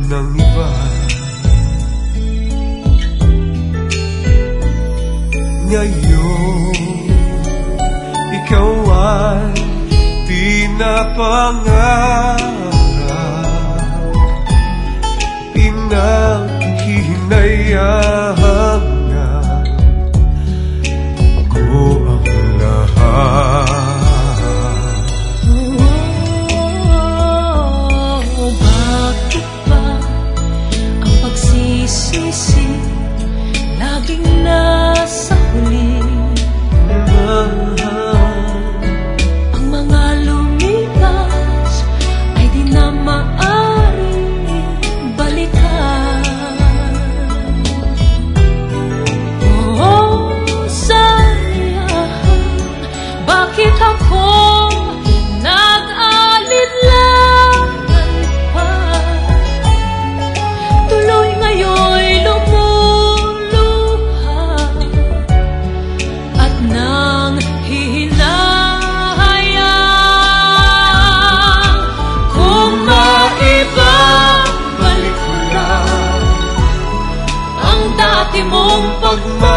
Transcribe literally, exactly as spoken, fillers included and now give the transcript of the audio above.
ng iba. Ngayon, ikaw ay pinapangarap, pinaghihinayang nga ko ang lahat. Oh, bakit ba ang pagsisisi laging nasa huli? Ang mga lumipas ay di na maaaring balikan. Oh, sayang, bakit ako nag-alinlangan pa? Tuloy ngayon'y lumuluha at nang hihinahayang kung maibabalik mo lang ang dati mong pagmamahal.